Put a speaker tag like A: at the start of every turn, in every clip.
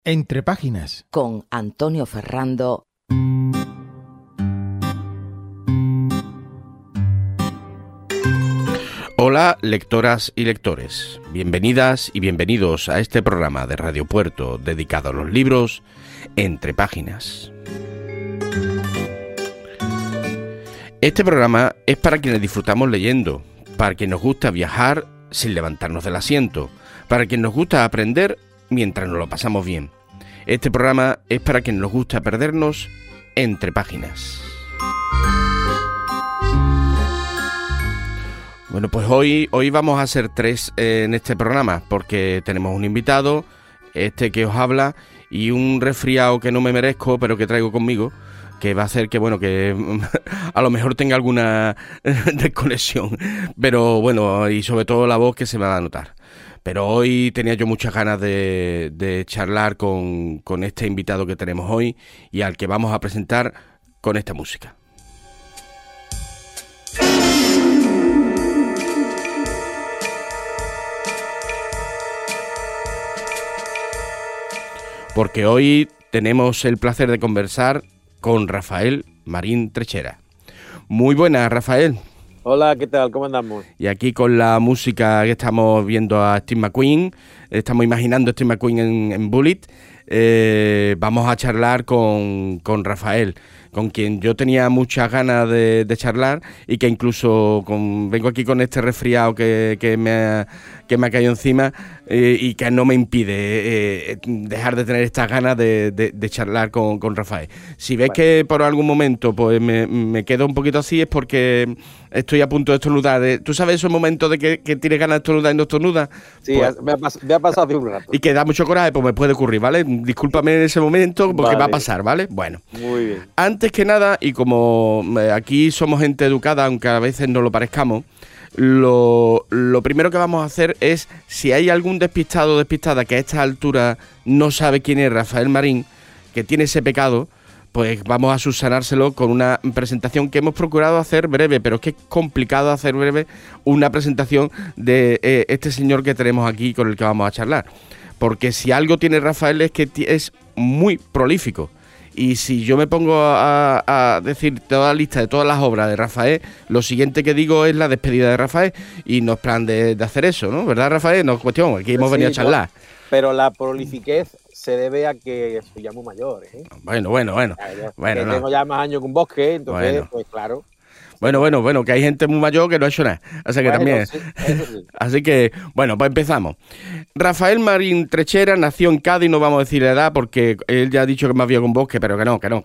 A: Entre páginas.
B: Con Antonio Ferrando.
C: Hola, lectoras y lectores. Bienvenidas y bienvenidos a este programa de Radio Puerto dedicado a los libros Entre páginas. Este programa es para quienes disfrutamos leyendo, para quienes nos gusta viajar sin levantarnos del asiento, para quienes nos gusta aprender mientras nos lo pasamos bien. Este programa es para quienes nos gusta perdernos entre páginas. Bueno, pues hoy vamos a ser tres en este programa, porque tenemos un invitado, este que os habla, y un resfriado que no me merezco, pero que traigo conmigo, que va a hacer que, bueno, que a lo mejor tenga alguna desconexión, pero bueno, y sobre todo la voz que se me va a notar. Pero hoy tenía yo muchas ganas de charlar con este invitado que tenemos hoy y al que vamos a presentar con esta música. Porque hoy tenemos el placer de conversar con Rafael Marín Trechera. Muy buenas, Rafael.
D: Hola, ¿qué tal? ¿Cómo andamos?
C: Y aquí con la música que estamos viendo a Steve McQueen, estamos imaginando a Steve McQueen en Bullet, vamos a charlar con Rafael, con quien yo tenía muchas ganas de charlar y que incluso vengo aquí con este resfriado que me ha caído encima y que no me impide dejar de tener estas ganas de charlar con Rafael. Si ves que por algún momento pues me quedo un poquito así es porque estoy a punto de estornudar. ¿Tú sabes esos momentos de que tienes ganas de estornudar y no estornudas?
D: Sí,
C: pues,
D: me ha pasado hace un rato.
C: Y que da mucho coraje, pues me puede ocurrir, ¿vale? Discúlpame en ese momento porque vale. Va a pasar, ¿vale? Bueno.
D: Muy bien.
C: Antes que nada, y como aquí somos gente educada, aunque a veces no lo parezcamos, lo primero que vamos a hacer es, si hay algún despistado o despistada que a esta altura no sabe quién es Rafael Marín, que tiene ese pecado, pues vamos a subsanárselo con una presentación que hemos procurado hacer breve, pero es que es complicado hacer breve una presentación de este señor que tenemos aquí con el que vamos a charlar. Porque si algo tiene Rafael es que es muy prolífico. Y si yo me pongo a decir toda la lista de todas las obras de Rafael, lo siguiente que digo es la despedida de Rafael y no es plan de hacer eso, ¿no? ¿Verdad, Rafael? No es cuestión, aquí hemos venido a charlar.
D: Pero la prolifiquez se debe a que soy ya muy mayor, ¿eh?
C: Bueno.
D: Tengo ya más años que un bosque, entonces, pues claro.
C: Bueno, que hay gente muy mayor que no ha hecho nada. O sea que también.
D: Sí, eso sí.
C: Así que, bueno, pues empezamos. Rafael Marín Trechera nació en Cádiz, no vamos a decir la edad porque él ya ha dicho que es más viejo que un bosque, pero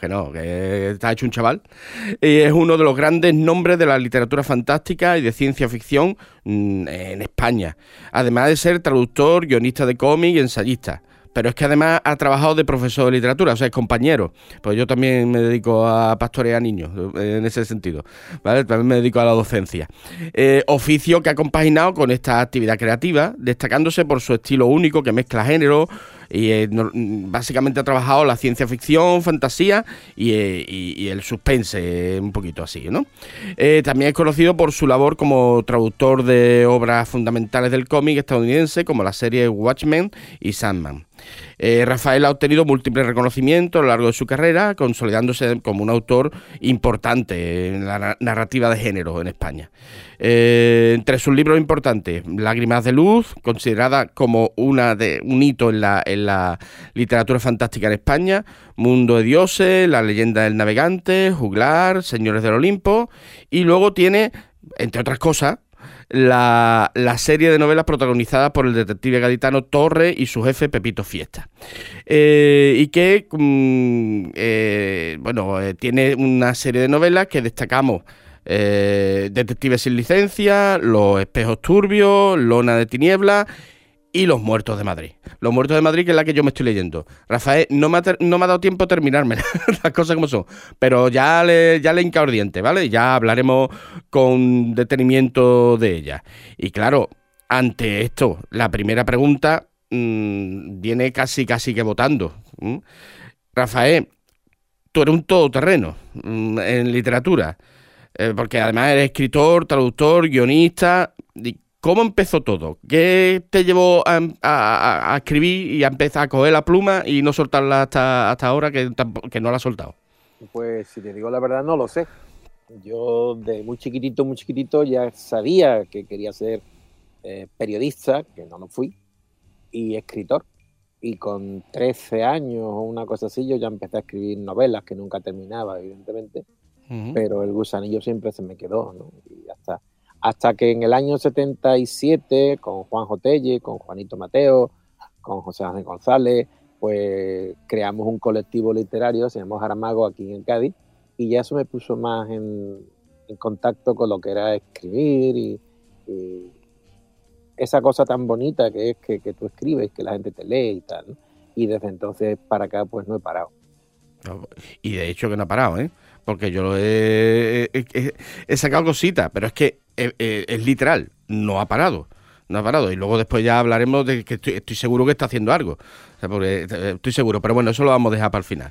C: que está hecho un chaval. Y es uno de los grandes nombres de la literatura fantástica y de ciencia ficción en España. Además de ser traductor, guionista de cómic y ensayista. Pero es que además ha trabajado de profesor de literatura, o sea, es compañero. Pues yo también me dedico a pastorear niños, en ese sentido, ¿vale? También me dedico a la docencia. Oficio que ha compaginado con esta actividad creativa, destacándose por su estilo único que mezcla género y básicamente ha trabajado la ciencia ficción, fantasía y el suspense, un poquito así, ¿no? También es conocido por su labor como traductor de obras fundamentales del cómic estadounidense, como la serie Watchmen y Sandman. Rafael ha obtenido múltiples reconocimientos a lo largo de su carrera, consolidándose como un autor importante en la narrativa de género en España. Entre sus libros importantes, Lágrimas de Luz, considerada como un hito en la literatura fantástica en España, Mundo de Dioses, La leyenda del navegante, Juglar, Señores del Olimpo, y luego tiene, entre otras cosas, la serie de novelas protagonizadas por el detective gaditano Torre y su jefe Pepito Fiesta, y que tiene una serie de novelas que destacamos: Detective sin licencia, Los espejos turbios, Lona de tinieblas y Los muertos de Madrid. Los muertos de Madrid, que es la que yo me estoy leyendo. Rafael, no me ha dado tiempo a terminarme las cosas como son, pero ya le he hincado el diente, ¿vale? Ya hablaremos con detenimiento de ella. Y claro, ante esto, la primera pregunta viene casi que votando. Rafael, tú eres un todoterreno en literatura, porque además eres escritor, traductor, guionista. ¿cómo empezó todo? ¿Qué te llevó a escribir y a empezar a coger la pluma y no soltarla hasta ahora que no la has soltado?
D: Pues si te digo la verdad, no lo sé. Yo de muy chiquitito ya sabía que quería ser periodista, que no lo fui, y escritor. Y con 13 años o una cosa así, yo ya empecé a escribir novelas que nunca terminaba, evidentemente, pero el gusanillo siempre se me quedó, ¿no? Y hasta que en el año 77, con Juanjo Telle, con Juanito Mateo, con José Ángel González, pues creamos un colectivo literario, se llamó Jaramago, aquí en Cádiz, y ya eso me puso más en contacto con lo que era escribir y esa cosa tan bonita que es que tú escribes, que la gente te lee y tal, ¿no? Y desde entonces para acá pues no he parado.
C: Y de hecho que no ha parado, ¿eh? Porque yo he sacado cositas, pero es que es literal, no ha parado. No ha parado. Y luego después ya hablaremos de que estoy seguro que está haciendo algo. O sea, porque estoy seguro, pero bueno, eso lo vamos a dejar para el final.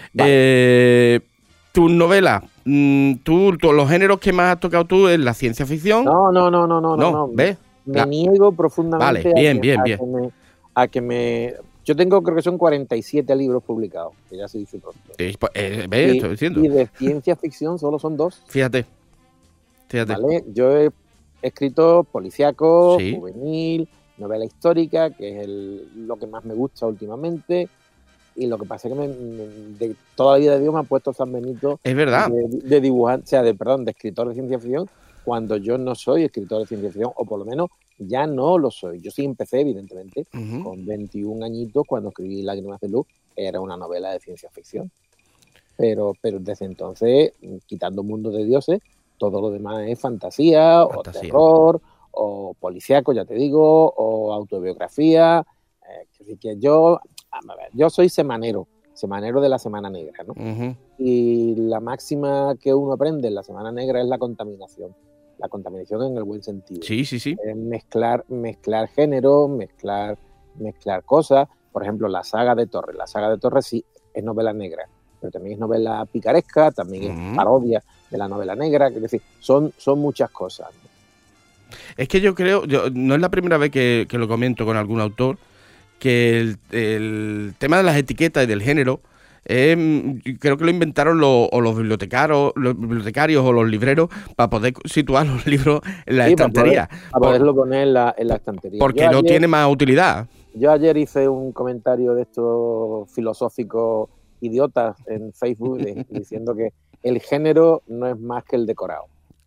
C: Vale. Tus novelas, los géneros que más has tocado tú es la ciencia ficción.
D: No.
C: ¿Ves?
D: Me niego profundamente
C: Vale,
D: a que me... Yo tengo, creo que son 47 libros publicados, que ya se dice pronto.
C: ¿Ves? Estoy diciendo.
D: Y de ciencia ficción solo son 2.
C: Fíjate.
D: ¿Vale? Yo he escrito policíaco, juvenil, novela histórica, que es lo que más me gusta últimamente. Y lo que pasa es que de toda la vida de Dios me han puesto San Benito.
C: Es verdad.
D: De dibujante, o sea, de escritor de ciencia ficción, cuando yo no soy escritor de ciencia ficción, o por lo menos ya no lo soy. Yo sí empecé, evidentemente, con 21 añitos, cuando escribí Lágrimas de Luz, era una novela de ciencia ficción. Pero desde entonces, quitando Mundo de Dioses, todo lo demás es fantasía. O terror, o policíaco, ya te digo, o autobiografía. Así que yo soy semanero de la Semana Negra, ¿no? Y la máxima que uno aprende en la Semana Negra es la contaminación. La contaminación en el buen sentido.
C: Sí.
D: Mezclar género, mezclar cosas. Por ejemplo, la saga de Torres. La saga de Torres sí es novela negra, pero también es novela picaresca, también es parodia de la novela negra. Es decir, son muchas cosas, ¿no?
C: Es que yo creo, no es la primera vez que lo comento con algún autor, que el tema de las etiquetas y del género, creo que lo inventaron los bibliotecarios o los libreros para poder situar los libros en la estantería.
D: Para poderlo poner en la estantería.
C: Porque no tiene más utilidad.
D: Yo ayer hice un comentario de estos filosóficos idiotas en Facebook diciendo que el género no es más que el decorado.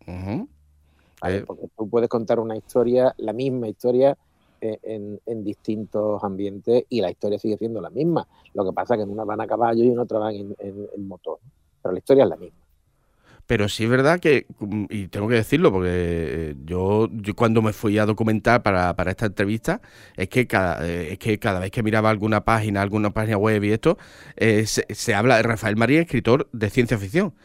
D: ¿Vale? Porque tú puedes contar una historia, la misma historia, en distintos ambientes, y la historia sigue siendo la misma. Lo que pasa es que en una van a caballo y en otra van en motor, pero la historia es la misma.
C: Pero sí es verdad que, y tengo que decirlo yo cuando me fui a documentar para esta entrevista, es que cada vez que miraba alguna página web y esto, se habla de Rafael Marín, escritor de ciencia ficción.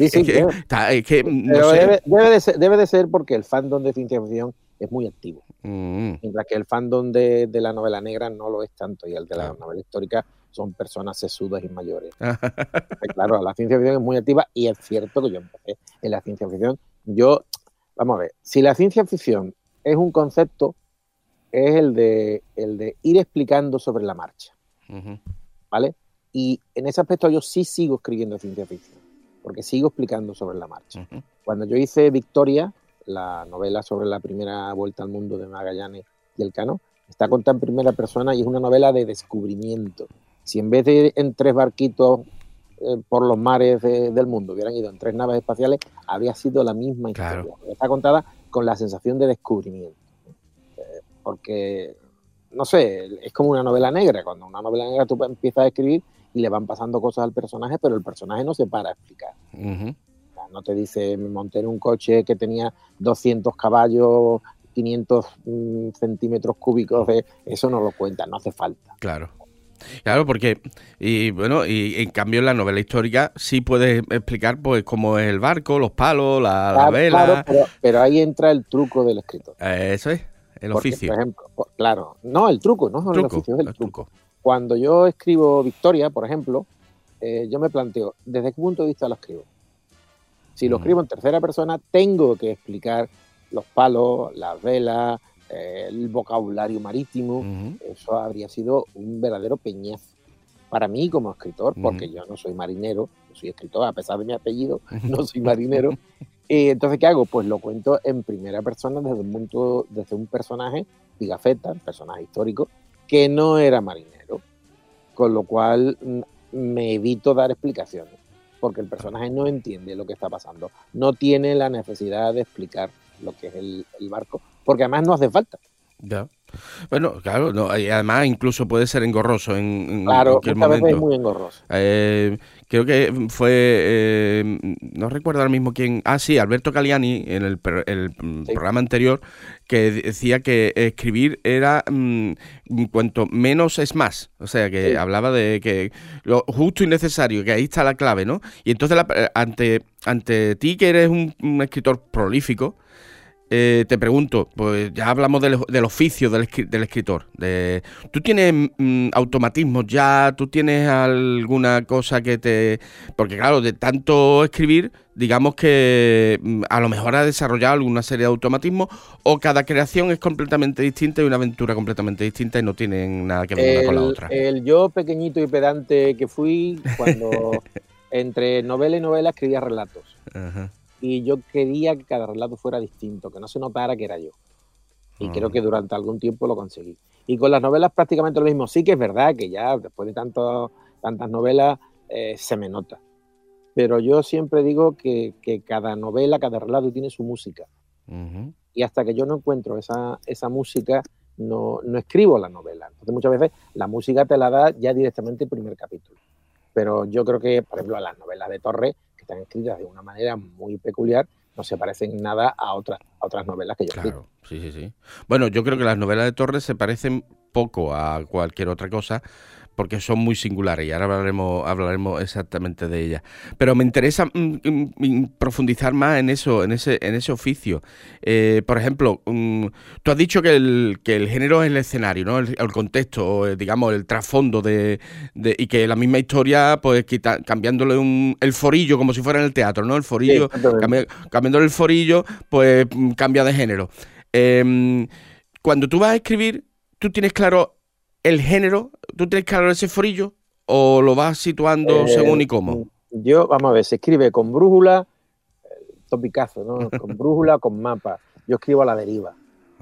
D: Debe de ser porque el fandom de ciencia ficción es muy activo. Mientras que el fandom de la novela negra no lo es tanto, y el de la novela histórica son personas sesudas y mayores. Claro, la ciencia ficción es muy activa, y es cierto que yo empecé en la ciencia ficción. Vamos a ver, si la ciencia ficción es un concepto, es el de ir explicando sobre la marcha. ¿Vale? Y en ese aspecto yo sí sigo escribiendo ciencia ficción, porque sigo explicando sobre la marcha. Cuando yo hice Victoria, la novela sobre la primera vuelta al mundo de Magallanes y Elcano, está contada en primera persona y es una novela de descubrimiento. Si en vez de ir en 3 barquitos por los mares del mundo hubieran ido en 3 naves espaciales, habría sido la misma historia. Claro. Está contada con la sensación de descubrimiento. Porque, no sé, es como una novela negra. Cuando una novela negra tú empiezas a escribir y le van pasando cosas al personaje, pero el personaje no se para a explicar. No te dice, me monté en un coche que tenía 200 caballos, 500 centímetros cúbicos, eso no lo cuenta, no hace falta.
C: Claro, porque, y en cambio en la novela histórica sí puedes explicar pues cómo es el barco, los palos, la vela.
D: Claro, pero ahí entra el truco del escritor.
C: Eso es, el oficio.
D: Por ejemplo, no, el truco, no el oficio, es el truco. Cuando yo escribo Victoria, por ejemplo, yo me planteo, ¿desde qué punto de vista lo escribo? Si lo escribo en tercera persona, tengo que explicar los palos, las velas, el vocabulario marítimo, eso habría sido un verdadero peñazo para mí como escritor, porque yo no soy marinero, yo soy escritor, a pesar de mi apellido, no soy marinero. Entonces, ¿qué hago? Pues lo cuento en primera persona desde un personaje, Pigafetta, un personaje histórico, que no era marinero, con lo cual me evito dar explicaciones, porque el personaje no entiende lo que está pasando, no tiene la necesidad de explicar lo que es el barco, porque además no hace falta.
C: Ya. Bueno, claro, no, y además incluso puede ser engorroso en
D: claro,
C: cualquier
D: muchas
C: momento.
D: Veces es muy engorroso.
C: Creo que fue, no recuerdo ahora mismo quién, sí, Alberto Caliani en el programa anterior, que decía que escribir era cuanto menos es más, o sea, que hablaba de que lo justo y necesario, que ahí está la clave, ¿no? Y entonces ante ti, que eres un escritor prolífico, te pregunto, pues ya hablamos del oficio del escritor. ¿Tú tienes automatismos ya? ¿Tú tienes alguna cosa que te...? Porque claro, de tanto escribir, digamos que a lo mejor has desarrollado alguna serie de automatismos, o cada creación es completamente distinta y una aventura completamente distinta y no tienen nada que ver una con la otra.
D: El yo pequeñito y pedante que fui, cuando entre novela y novela escribía relatos. Ajá. Y yo quería que cada relato fuera distinto, que no se notara que era yo. Y creo que durante algún tiempo lo conseguí. Y con las novelas prácticamente lo mismo. Sí que es verdad que ya después de tantas novelas se me nota. Pero yo siempre digo que cada novela, cada relato tiene su música. Y hasta que yo no encuentro esa música, no escribo la novela. Entonces muchas veces la música te la da ya directamente el primer capítulo. Pero yo creo que, por ejemplo, las novelas de Torres, que están escritas de una manera muy peculiar, no se parecen nada a otras novelas que yo escribo.
C: Claro, sí. Bueno, yo creo que las novelas de Torres se parecen poco a cualquier otra cosa, porque son muy singulares y ahora hablaremos exactamente de ellas. Pero me interesa profundizar más en ese oficio. Por ejemplo, tú has dicho que el género es el escenario, ¿no? El contexto, digamos, el trasfondo y que la misma historia, pues cambiándole el forillo, como si fuera en el teatro, ¿no? El forillo, cambiándole el forillo, pues cambia de género. Cuando tú vas a escribir, ¿tú tienes claro el género? ¿Tú tienes claro ese forillo o lo vas situando según y cómo?
D: Yo, vamos a ver, se escribe con brújula, topicazo, ¿no? Con brújula, con mapa. Yo escribo a la deriva.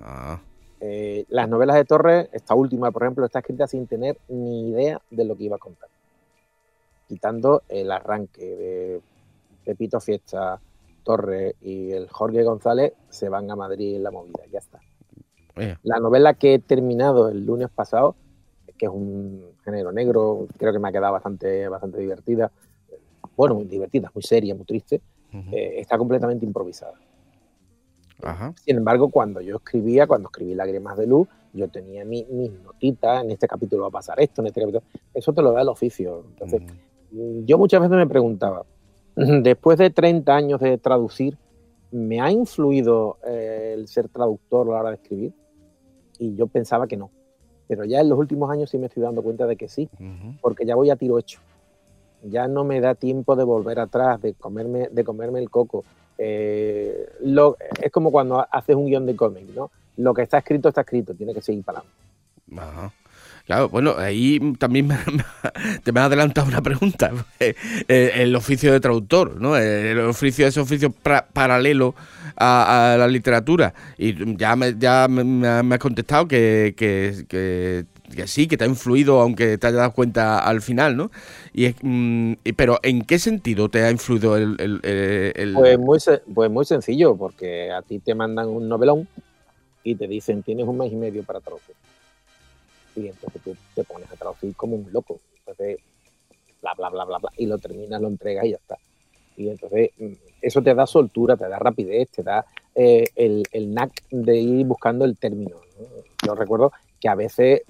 D: Las novelas de Torres, esta última, por ejemplo, está escrita sin tener ni idea de lo que iba a contar. Quitando el arranque de Pepito Fiesta, Torres y el Jorge González, se van a Madrid en la movida, ya está. La novela que he terminado el lunes pasado, que es un género negro, creo que me ha quedado bastante divertida. Bueno, muy divertida, muy seria, muy triste. Está completamente improvisada. Ajá. Sin embargo, cuando escribí Lágrimas de Luz, yo tenía mis notitas, en este capítulo va a pasar esto, en este capítulo... Eso te lo da el oficio. Entonces, yo muchas veces me preguntaba, después de 30 años de traducir, ¿me ha influido el ser traductor a la hora de escribir? Y yo pensaba que no. Pero ya en los últimos años sí me estoy dando cuenta de que sí, porque ya voy a tiro hecho. Ya no me da tiempo de volver atrás, de comerme el coco. Es como cuando haces un guión de cómic, ¿no? Lo que está escrito, tiene que seguir para adelante.
C: Ajá. Claro, bueno, ahí también te me has adelantado una pregunta. El oficio de traductor, ¿no? Ese oficio paralelo a la literatura. Y ya me has contestado que sí, que te ha influido, aunque te hayas dado cuenta al final, ¿no? Pero ¿en qué sentido te ha influido el...?
D: Pues muy sencillo, porque a ti te mandan un novelón y te dicen, tienes 1 mes y medio para traducir. Y entonces tú te pones a traducir como un loco. Entonces, bla, bla, bla, bla, bla, y lo terminas, lo entregas y ya está. Y entonces eso te da soltura, te da rapidez, te da el knack de ir buscando el término, ¿no? Yo recuerdo que a veces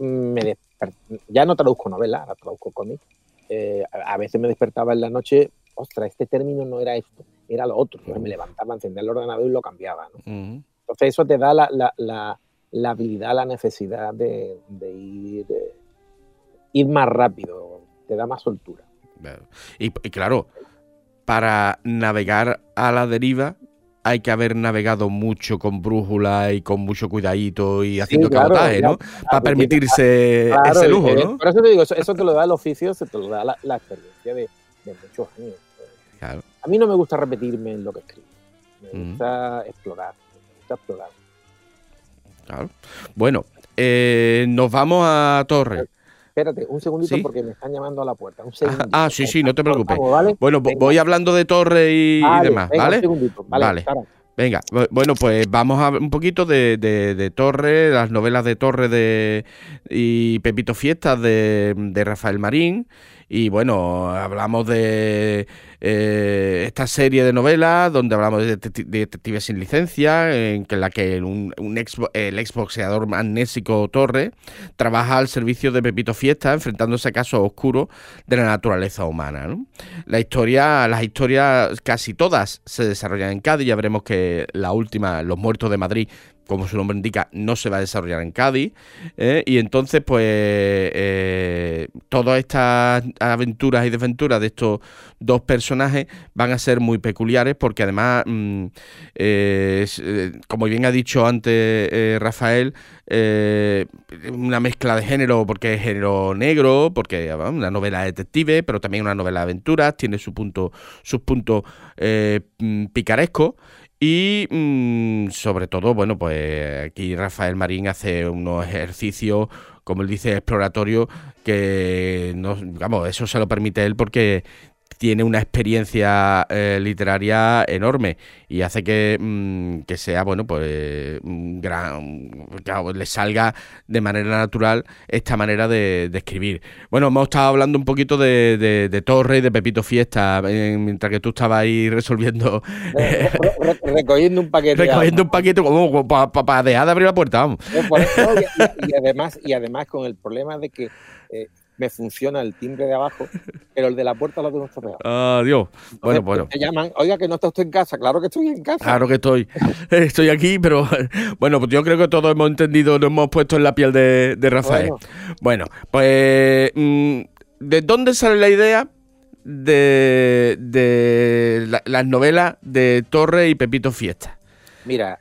D: ya no traduzco novelas, ahora traduzco cómics. A veces me despertaba en la noche, ostras, este término no era esto, era lo otro. Entonces me levantaba, encendía el ordenador y lo cambiaba, ¿no? Entonces eso te da la habilidad, la necesidad de ir más rápido, te da más soltura.
C: Y claro, para navegar a la deriva hay que haber navegado mucho con brújula y con mucho cuidadito y haciendo cabotaje, ¿no? Para permitirse ese lujo, ¿no?
D: Por eso te digo, eso te lo da el oficio, se te lo da la experiencia de muchos años. Claro. A mí no me gusta repetirme en lo que escribo. Me gusta explorar.
C: Claro. Bueno, nos vamos a Torre.
D: Espérate, un segundito, ¿sí? Porque me están llamando a la puerta. Un
C: sí, no te preocupes.
D: Vamos, ¿vale?
C: Bueno, voy hablando de Torre y demás,
D: venga,
C: ¿vale?
D: Un segundito, vale.
C: Venga, bueno, pues vamos a un poquito de Torre, las novelas de Torre y Pepito Fiestas de Rafael Marín. Y bueno, hablamos de esta serie de novelas donde hablamos de detectives sin licencia, en la que el exboxeador amnésico Torre trabaja al servicio de Pepito Fiestas, enfrentándose a casos oscuros de la naturaleza humana, ¿no? Las historias casi todas se desarrollan en Cádiz. Ya veremos que la última, Los Muertos de Madrid, como su nombre indica, no se va a desarrollar en Cádiz, y entonces pues todas estas aventuras y desventuras de estos dos personajes van a ser muy peculiares, porque además, como bien ha dicho antes Rafael, una mezcla de género, porque es género negro, porque una novela detective, pero también una novela de aventuras, tiene sus puntos picarescos. Y sobre todo, bueno, pues aquí Rafael Marín hace unos ejercicios, como él dice, exploratorios, que no, vamos, eso se lo permite él porque tiene una experiencia literaria enorme y hace que sea, bueno, pues claro, le salga de manera natural esta manera de escribir. Bueno, hemos estado hablando un poquito de Torre y de Pepito Fiesta, mientras que tú estabas ahí resolviendo...
D: recogiendo un paquete.
C: Recogiendo un paquete como para dejar de abrir la puerta, vamos.
D: Por eso, y además con el problema de que... me funciona el timbre de abajo, pero el de la puerta lo tengo estropeado.
C: Dios. Bueno.
D: Te llaman, oiga, que no está usted en casa. Claro que estoy en casa.
C: Claro que estoy. Estoy aquí, pero bueno, pues yo creo que todos hemos entendido, nos hemos puesto en la piel de Rafael. Bueno, pues ¿de dónde sale la idea de las novelas de Torre y Pepito Fiestas?
D: Mira,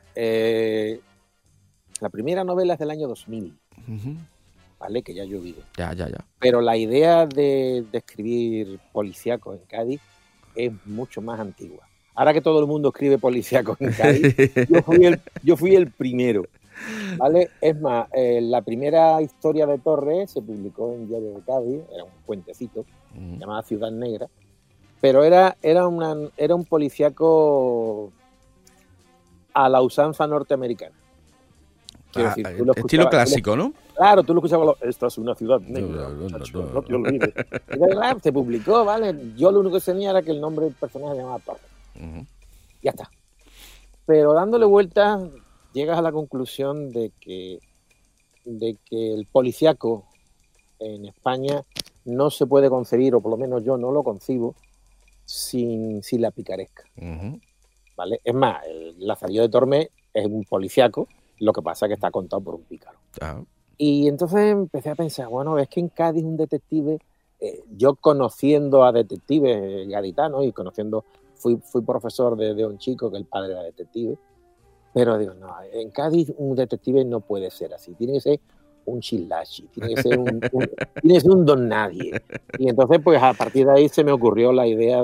D: la primera novela es del año 2000. ¿Vale? Que ya ha llovido.
C: Ya.
D: Pero la idea de escribir policíacos en Cádiz es mucho más antigua. Ahora que todo el mundo escribe policíacos en Cádiz, yo fui el primero. ¿Vale? Es más, la primera historia de Torres se publicó en Diario de Cádiz, era un puentecito, llamada Ciudad Negra, pero era un policíaco a la usanza norteamericana.
C: Decir, estilo clásico, ¿no?
D: Claro, tú lo escuchabas, esta es una ciudad negra, no te olvides. Y claro, se publicó, ¿vale? Yo lo único que tenía era que el nombre del personaje se llamaba Torres. Ya está. Pero dándole vueltas, llegas a la conclusión de que el policíaco en España no se puede concebir, o por lo menos yo no lo concibo, sin la picaresca. ¿Vale? Es más, el Lazarillo de Tormes es un policíaco, lo que pasa es que está contado por un pícaro. Y entonces empecé a pensar, bueno, es que en Cádiz un detective, yo conociendo a detectives gaditanos y fui profesor de un chico que el padre era detective, pero digo, no, en Cádiz un detective no puede ser así, tiene que ser un chilachi, tiene que ser un don nadie. Y entonces, pues a partir de ahí se me ocurrió la idea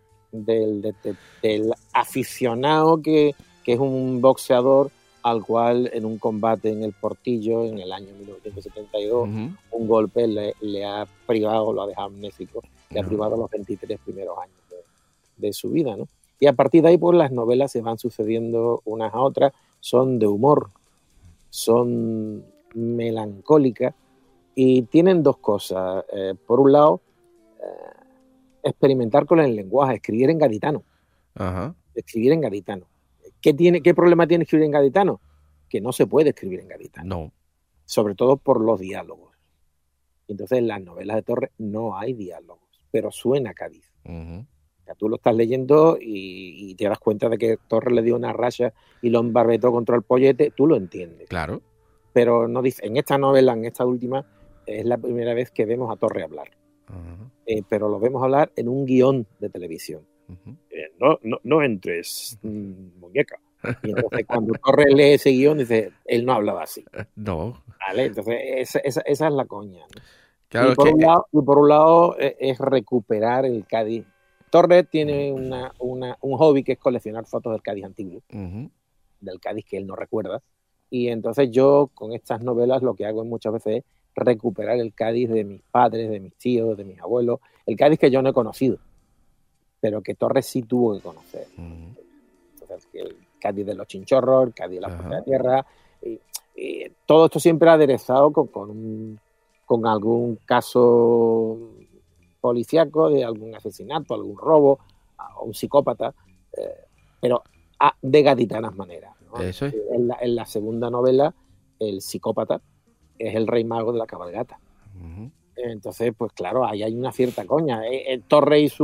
D: del aficionado que es un boxeador al cual en un combate en el Portillo en el año 1972 un golpe le ha privado, lo ha dejado amnésico, le ha privado los 23 primeros años de su vida, ¿no? Y a partir de ahí pues las novelas se van sucediendo unas a otras, son de humor, son melancólicas y tienen dos cosas. Por un lado, experimentar con el lenguaje, escribir en gaditano. Escribir en gaditano. ¿Qué problema tiene escribir en gaditano? Que no se puede escribir en gaditano.
C: No.
D: Sobre todo por los diálogos. Entonces, en las novelas de Torres no hay diálogos, pero suena Cádiz. O sea, tú lo estás leyendo y te das cuenta de que Torres le dio una raya y lo embarbetó contra el pollete, tú lo entiendes.
C: Claro.
D: Pero no dice, en esta novela, en esta última, es la primera vez que vemos a Torres hablar. Pero lo vemos hablar en un guión de televisión. No entres, muñeca. Y entonces cuando Torres lee ese guión, dice, él no hablaba así.
C: No.
D: ¿Vale? Entonces esa es la coña, ¿no?
C: Claro,
D: y por un lado es recuperar el Cádiz. Torres tiene un hobby que es coleccionar fotos del Cádiz antiguo, del Cádiz que él no recuerda. Y entonces yo con estas novelas lo que hago muchas veces es recuperar el Cádiz de mis padres, de mis tíos, de mis abuelos, el Cádiz que yo no he conocido, pero que Torres sí tuvo que conocer. Entonces, el Cádiz de los chinchorros, el Cádiz de la puerta de tierra, y todo esto siempre aderezado con algún caso policíaco de algún asesinato, algún robo, o un psicópata, pero de gaditanas maneras, ¿no?
C: Eso es.
D: En la segunda novela, el psicópata es el rey mago de la cabalgata. Entonces, pues claro, ahí hay una cierta coña. Torre y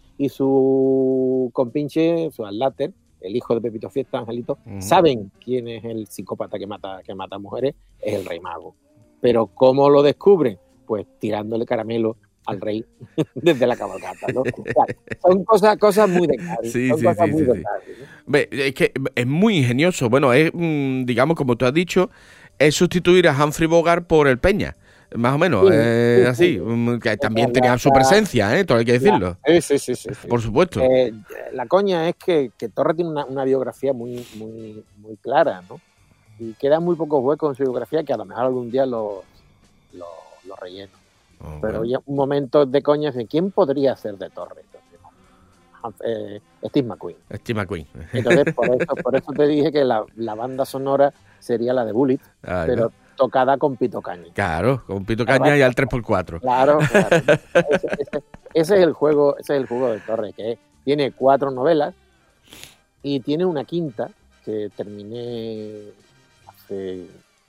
D: su compinche, su adláter, el hijo de Pepito Fiesta, Angelito, saben quién es el psicópata que mata mujeres, es el rey mago. Pero ¿cómo lo descubren? Pues tirándole caramelo al rey desde la cabalgata, ¿no? Son cosas muy de Cádiz.
C: Sí. ¿No? Es que es muy ingenioso. Bueno, es, digamos, como tú has dicho, es sustituir a Humphrey Bogart por el Peña. Más o menos, así. Que también tenía su presencia, todo hay que decirlo.
D: Sí.
C: Por supuesto.
D: La coña es que Torres tiene una biografía muy clara, ¿no? Y quedan muy pocos huecos en su biografía que a lo mejor algún día lo relleno. Pero ya un momento de coña, ¿quién podría ser de Torres? Steve McQueen. Entonces, por eso te dije que la banda sonora sería la de Bullitt, pero tocada con Pito Caña.
C: Claro, con Pito Caña y al 3x4.
D: Claro. Ese es el juego de Torres, que tiene 4 novelas y tiene una quinta que terminé hace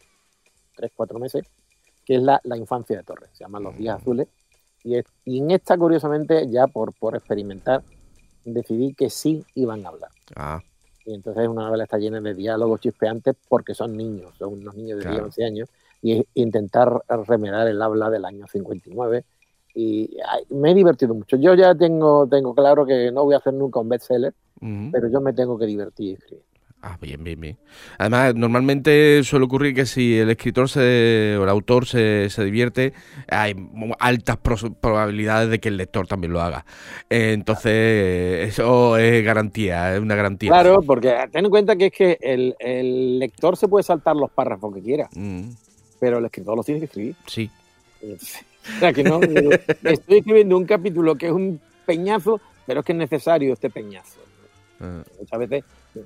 D: 3-4 meses, que es la infancia de Torres, se llama Los Días Azules, y en esta, curiosamente, ya por experimentar, decidí que sí iban a hablar. Y entonces una novela está llena de diálogos chispeantes porque son unos niños de 10 11 años, y intentar remedar el habla del año 59, y me he divertido mucho. Yo ya tengo claro que no voy a hacer nunca un bestseller, pero yo me tengo que divertir escribiendo.
C: Bien. Además, normalmente suele ocurrir que si el escritor o el autor se divierte, hay altas probabilidades de que el lector también lo haga. Entonces, eso es garantía, es una garantía.
D: Claro, porque ten en cuenta que es que el lector se puede saltar los párrafos que quiera, pero el escritor los tiene que escribir.
C: Sí.
D: O sea, que no, estoy escribiendo un capítulo que es un peñazo, pero es que es necesario este peñazo. Muchas veces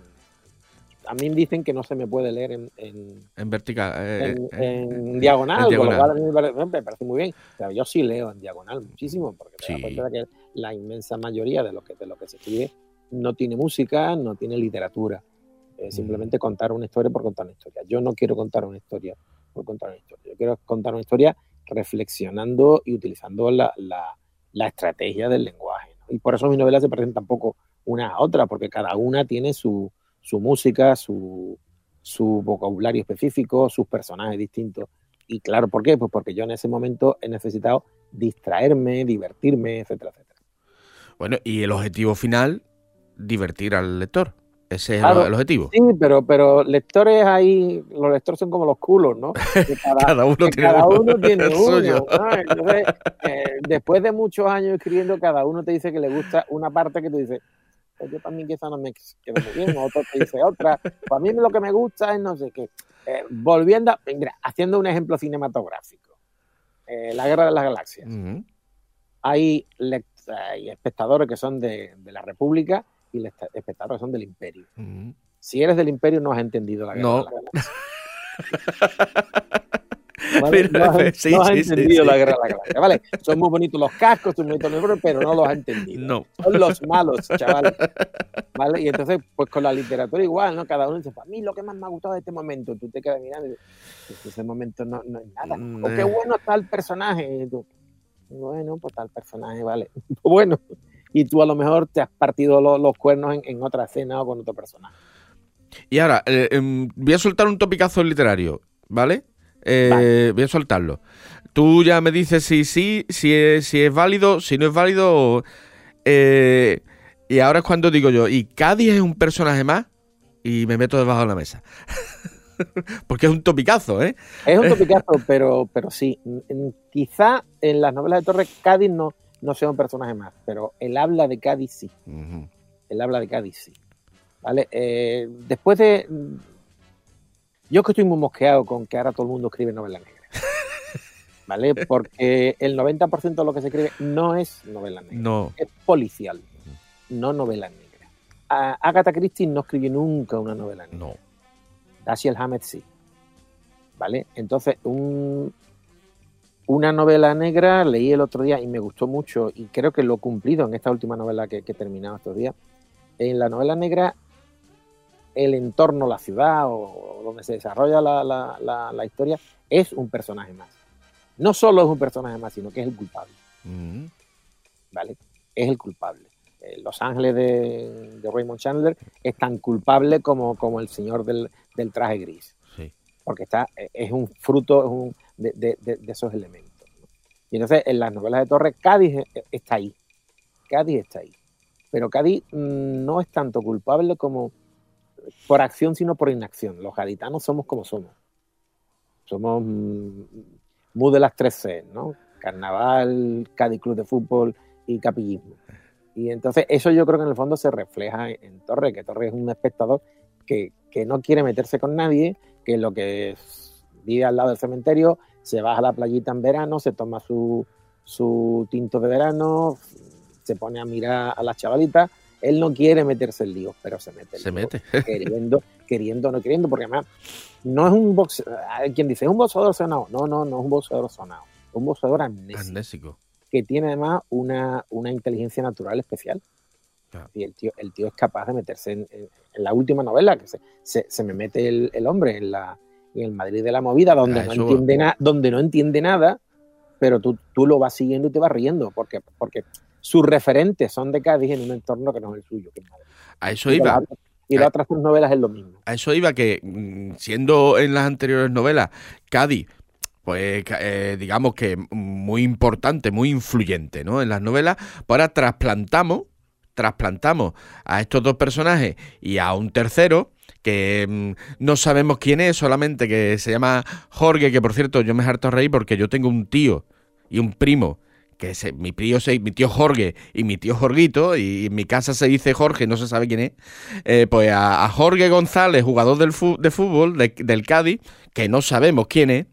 D: a mí dicen que no se me puede leer
C: en vertical,
D: en diagonal, con lo cual a mí me parece muy bien. O sea, yo sí leo en diagonal muchísimo, porque te das cuenta de que la inmensa mayoría de lo que se escribe no tiene música, no tiene literatura. Simplemente contar una historia por contar una historia. Yo no quiero contar una historia por contar una historia. Yo quiero contar una historia reflexionando y utilizando la estrategia del lenguaje, ¿no? Y por eso mis novelas se parecen tampoco una a otra, porque cada una tiene su música, su vocabulario específico, sus personajes distintos. Y claro, ¿por qué? Pues porque yo en ese momento he necesitado distraerme, divertirme, etcétera, etcétera.
C: Bueno, y el objetivo final, divertir al lector. Ese es el objetivo.
D: Sí, pero lectores ahí, los lectores son como los culos, ¿no?
C: Cada uno tiene
D: uno, ¿no? Entonces, después de muchos años escribiendo, cada uno te dice que le gusta una parte que tú dices, yo también quizá no me quedo muy bien, otro te dice otra. Para mí lo que me gusta es no sé qué. Volviendo, mira, haciendo un ejemplo cinematográfico, La Guerra de las Galaxias. Hay espectadores que son de la República y espectadores que son del Imperio. Si eres del Imperio no has entendido La Guerra de las Galaxias. ¿Vale? No has entendido La Guerra de la Galaxia, ¿vale? Son muy bonitos los cascos, son muy bonitos los libros, pero no los has entendido.
C: No.
D: Son los malos, chaval. ¿Vale? Y entonces, pues con la literatura igual, ¿no? Cada uno dice, para mí lo que más me ha gustado de este momento, tú te quedas mirando y dices, ese momento no es nada. O qué bueno está el personaje. Y tú, bueno, pues tal personaje, vale. Bueno, y tú a lo mejor te has partido los cuernos en otra escena o con otro personaje.
C: Y ahora, voy a soltar un topicazo literario, ¿vale? Vale. Voy a soltarlo. Tú ya me dices si es válido, si no es válido. Y ahora es cuando digo yo, ¿y Cádiz es un personaje más? y me meto debajo de la mesa. Porque es un topicazo, ¿eh?
D: Es un topicazo, pero sí. Quizá en las novelas de Torres Cádiz no sea un personaje más, pero el habla de Cádiz sí. Uh-huh. El habla de Cádiz sí. ¿Vale? Después de... Yo que estoy muy mosqueado con que ahora todo el mundo escribe novela negra. ¿Vale? Porque el 90% de lo que se escribe no es novela negra.
C: No.
D: Es policial, no novela negra. Agatha Christie no escribió nunca una novela negra.
C: No.
D: Dashiell Hammett sí. ¿Vale? Entonces, una novela negra leí el otro día y me gustó mucho y creo que lo he cumplido en esta última novela que he terminado estos días. En la novela negra, el entorno, la ciudad o donde se desarrolla la historia es un personaje más. No solo es un personaje más, sino que es el culpable. Uh-huh. ¿Vale? Es el culpable. Los Ángeles de Raymond Chandler es tan culpable como el señor del traje gris.
C: Sí.
D: Porque es un fruto de esos elementos, ¿no? Y entonces en las novelas de Torres, Cádiz está ahí. Cádiz está ahí. Pero Cádiz no es tanto culpable como por acción, sino por inacción. Los gaditanos somos como somos. Somos muy de las 3 C, ¿no? Carnaval, Cádiz Club de Fútbol y capillismo. Y entonces eso yo creo que en el fondo se refleja en Torres, que Torres es un espectador que no quiere meterse con nadie, que lo que vive al lado del cementerio, se baja a la playita en verano, se toma su tinto de verano, se pone a mirar a las chavalitas. Él no quiere meterse en líos, pero se mete. Queriendo, no queriendo, porque además no es un boxeador. Hay quien dice, ¿es un boxeador sonado? No es un boxeador sonado. Es un boxeador amnésico. Que tiene además una inteligencia natural especial. Claro. Y el tío es capaz de meterse en la última novela, que se me mete el hombre en el Madrid de la movida, donde no entiende nada, pero tú lo vas siguiendo y te vas riendo, porque sus referentes son de Cádiz en un entorno que no es el suyo, que es Madrid.
C: A eso iba.
D: Y las otras 3 novelas es lo mismo.
C: A eso iba, que siendo en las anteriores novelas Cádiz, pues digamos que muy importante, muy influyente, ¿no? En las novelas, pues ahora trasplantamos a estos 2 personajes y a un tercero que no sabemos quién es, solamente que se llama Jorge, que por cierto yo me harto reír porque yo tengo un tío y un primo, que es mi tío Jorge y mi tío Jorguito, y en mi casa se dice Jorge, no se sabe quién es, pues a Jorge González, jugador de fútbol del Cádiz, que no sabemos quién es,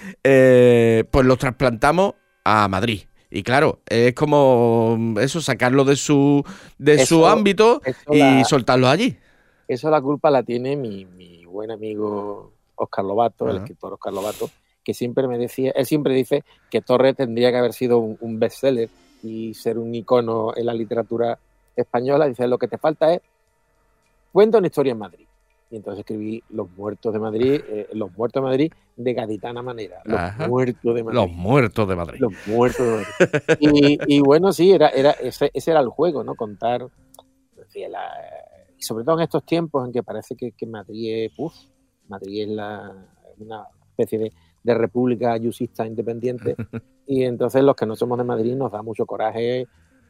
C: pues los trasplantamos a Madrid. Y claro, es como eso, sacarlo de su ámbito y soltarlo allí.
D: Eso la culpa la tiene mi buen amigo Óscar Lobato, el escritor Óscar Lobato, que siempre me decía, él siempre dice que Torres tendría que haber sido un bestseller y ser un icono en la literatura española. Dice, lo que te falta es cuenta una historia en Madrid. Y entonces escribí Los Muertos de Madrid, de gaditana manera. Los Muertos de Madrid. Y bueno, sí, ese era el juego, ¿no? Contar, y sobre todo en estos tiempos en que parece que Madrid es una especie de república yusista independiente, y entonces los que no somos de Madrid nos da mucho coraje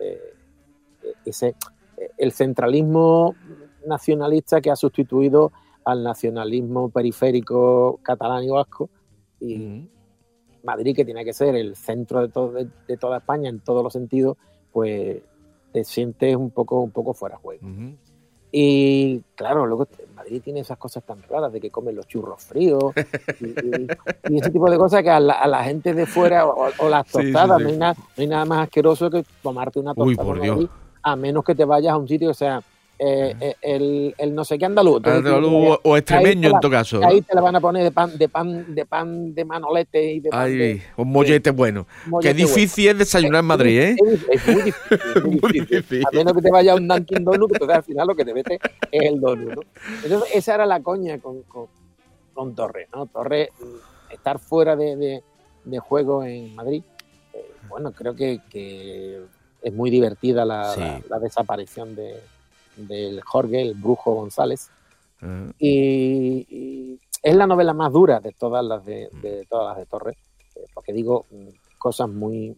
D: el centralismo nacionalista que ha sustituido al nacionalismo periférico catalán y vasco, y Madrid, que tiene que ser el centro de toda España en todos los sentidos, pues te sientes un poco fuera de juego. Y claro, luego Madrid tiene esas cosas tan raras de que comen los churros fríos y ese tipo de cosas que a la gente de fuera o las tostadas, sí. No hay nada más asqueroso que tomarte una tostada.
C: Uy, por Dios.
D: A menos que te vayas a un sitio, o sea, el no sé qué andaluz.
C: O extremeño en todo caso.
D: Ahí te la van a poner de pan de manolete y de pan.
C: Ay, un mollete bueno. Qué difícil es desayunar en Madrid, ¿eh?
D: Es muy difícil. A menos que te vayas a un Dunkin' Donut, que al final lo que te metes es el donut, ¿no? Entonces, esa era la coña con Torres, ¿no? Torres, estar fuera de juego en Madrid, bueno, creo que es muy divertida la desaparición del Jorge, el brujo González. Y es la novela más dura de todas las de Torres, porque digo cosas muy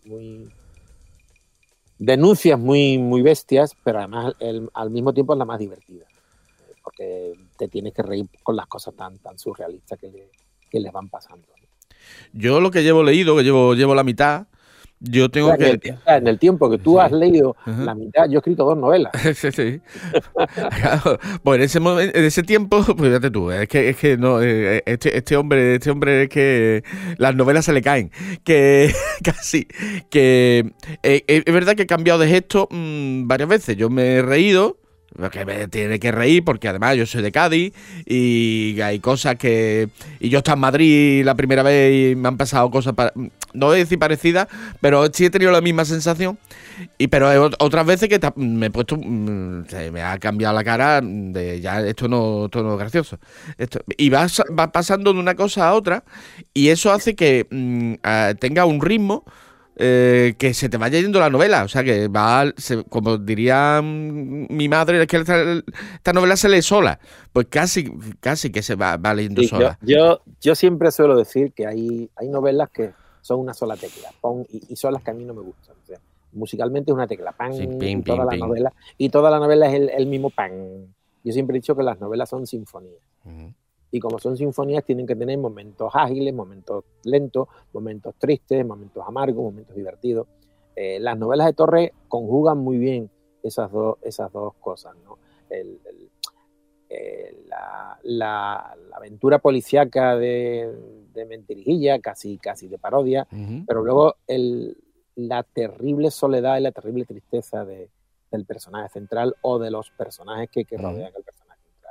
D: denuncias muy bestias, pero además al mismo tiempo es la más divertida, porque te tienes que reír con las cosas tan surrealistas que les van pasando.
C: Yo lo que llevo leído, que llevo la mitad, yo tengo
D: en el tiempo que tú has leído la mitad, yo he escrito 2 novelas.
C: Sí. Claro, pues en ese tiempo, pues fíjate tú, es que no, este hombre es que las novelas se le caen, que casi, que es verdad que he cambiado de gesto varias veces. Yo me he reído, que me tiene que reír porque además yo soy de Cádiz y hay cosas que... Y yo estaba en Madrid la primera vez y me han pasado cosas, no voy a decir parecidas, pero sí he tenido la misma sensación. Pero hay otras veces que me he puesto... Se me ha cambiado la cara de ya esto no es gracioso. Y va pasando de una cosa a otra y eso hace que tenga un ritmo que se te vaya yendo la novela, o sea que como diría mi madre, es que esta novela se lee sola, pues casi que se va leyendo sola.
D: Yo siempre suelo decir que hay novelas que son una sola tecla, y son las que a mí no me gustan. O sea, musicalmente es una tecla, pan, sí, ping, toda la novela, y toda la novela es el mismo pan. Yo siempre he dicho que las novelas son sinfonías. Y como son sinfonías, tienen que tener momentos ágiles, momentos lentos, momentos tristes, momentos amargos, momentos divertidos. Las novelas de Torres conjugan muy bien esas dos cosas, ¿no? La aventura policíaca de mentirijilla, casi de parodia, pero luego la terrible soledad y la terrible tristeza del personaje central o de los personajes que rodean al personaje.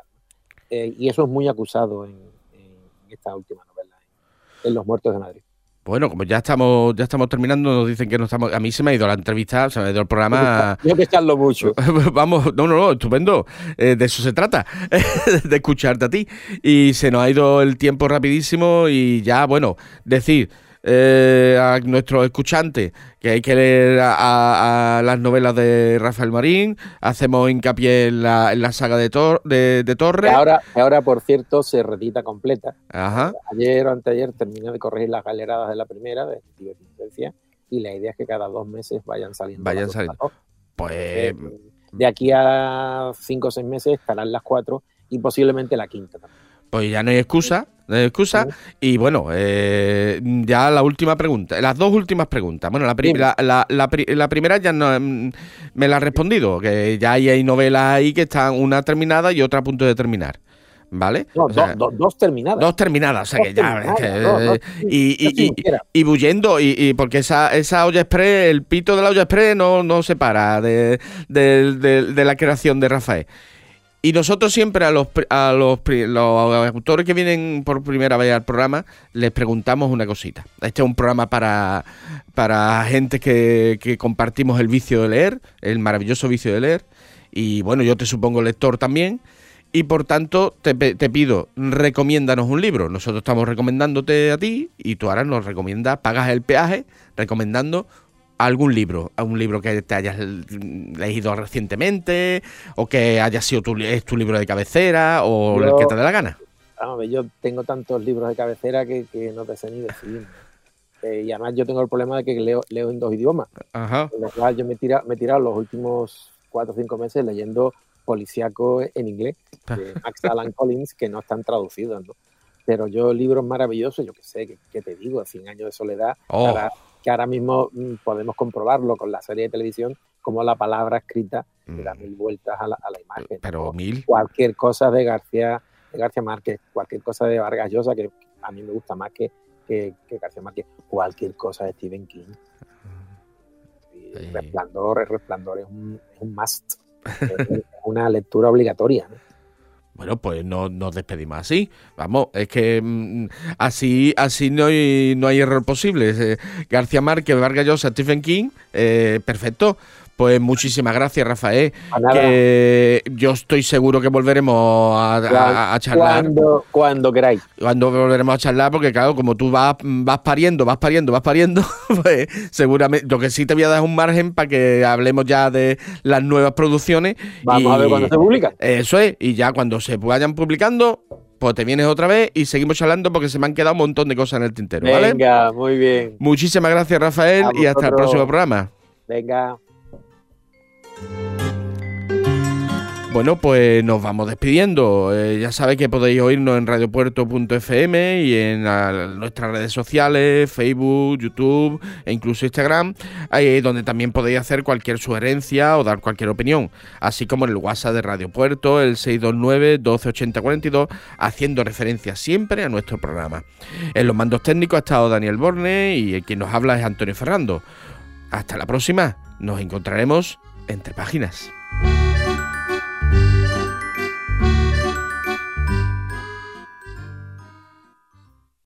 D: Y eso es muy acusado en esta última novela, en Los Muertos de Madrid.
C: Bueno, como ya estamos terminando, nos dicen que no estamos... A mí se me ha ido la entrevista, se me ha ido el programa...
D: Tengo que echarlo mucho.
C: Vamos, no, estupendo. De eso se trata, de escucharte a ti. Y se nos ha ido el tiempo rapidísimo y ya, bueno, decir... a nuestros escuchantes que hay que leer a las novelas de Rafael Marín. Hacemos hincapié en la saga de Torres.
D: Que ahora, por cierto, se reedita completa.
C: Ajá.
D: Ayer o anteayer terminé de corregir las galeradas de la primera, de Divergencia, y la idea es que cada 2 meses vayan saliendo.
C: Pues...
D: de aquí a 5 o 6 meses estarán las 4 y posiblemente la quinta también.
C: Pues ya no hay excusa. Y bueno, ya la última pregunta, las 2 últimas preguntas. Bueno, la primera ya no me la has respondido, que ya hay novelas ahí que están una terminada y otra a punto de terminar. ¿Vale?
D: No, 2 terminadas.
C: 2 terminadas, o sea que ya... Y bulliendo, y porque esa olla express, el pito de la olla express no se para de la creación de Rafael. Y nosotros siempre a los autores que vienen por primera vez al programa les preguntamos una cosita. Este es un programa para gente que compartimos el vicio de leer, el maravilloso vicio de leer. Y bueno, yo te supongo lector también. Y por tanto te pido, recomiéndanos un libro. Nosotros estamos recomendándote a ti y tú ahora nos recomiendas, pagas el peaje recomendando algún libro, un libro que te hayas leído recientemente o que haya sido tu libro de cabecera o el que te dé la gana.
D: Yo tengo tantos libros de cabecera que no te sé ni decir. Y además yo tengo el problema de que leo en 2 idiomas.
C: Ajá.
D: Con lo cual yo me he tirado los últimos 4 o 5 meses leyendo policíaco en inglés, de Max Allan Collins, que no están traducidos, ¿no? Pero yo libros maravillosos, yo qué sé, ¿qué te digo? 100 años de soledad, que ahora mismo podemos comprobarlo con la serie de televisión, como la palabra escrita le da 1000 vueltas a la imagen.
C: Pero 1000.
D: Cualquier cosa de García Márquez, cualquier cosa de Vargas Llosa, que a mí me gusta más que García Márquez, cualquier cosa de Stephen King. El Resplandor es un must, es una lectura obligatoria, ¿no?
C: Bueno, pues nos despedimos así. Vamos, es que así no hay error posible. García Márquez, Vargas Llosa, Stephen King, perfecto. Pues muchísimas gracias, Rafael. Que yo estoy seguro que volveremos a charlar.
D: Cuando queráis.
C: Cuando volveremos a charlar, porque claro, como tú vas pariendo, pues seguramente, lo que sí te voy a dar es un margen para que hablemos ya de las nuevas producciones.
D: Vamos a ver cuándo se publican.
C: Eso es, y ya cuando se vayan publicando, pues te vienes otra vez y seguimos charlando porque se me han quedado un montón de cosas en el tintero, ¿vale?
D: Venga, muy bien.
C: Muchísimas gracias, Rafael, y hasta el próximo programa.
D: Venga.
C: Bueno, pues nos vamos despidiendo. Ya sabéis que podéis oírnos en radiopuerto.fm y en nuestras redes sociales, Facebook, YouTube e incluso Instagram, donde también podéis hacer cualquier sugerencia o dar cualquier opinión, así como en el WhatsApp de Radio Puerto, el 629 12 80 42, haciendo referencia siempre a nuestro programa. En los mandos técnicos ha estado Daniel Borne y quien nos habla es Antonio Ferrando. Hasta la próxima, nos encontraremos entre páginas.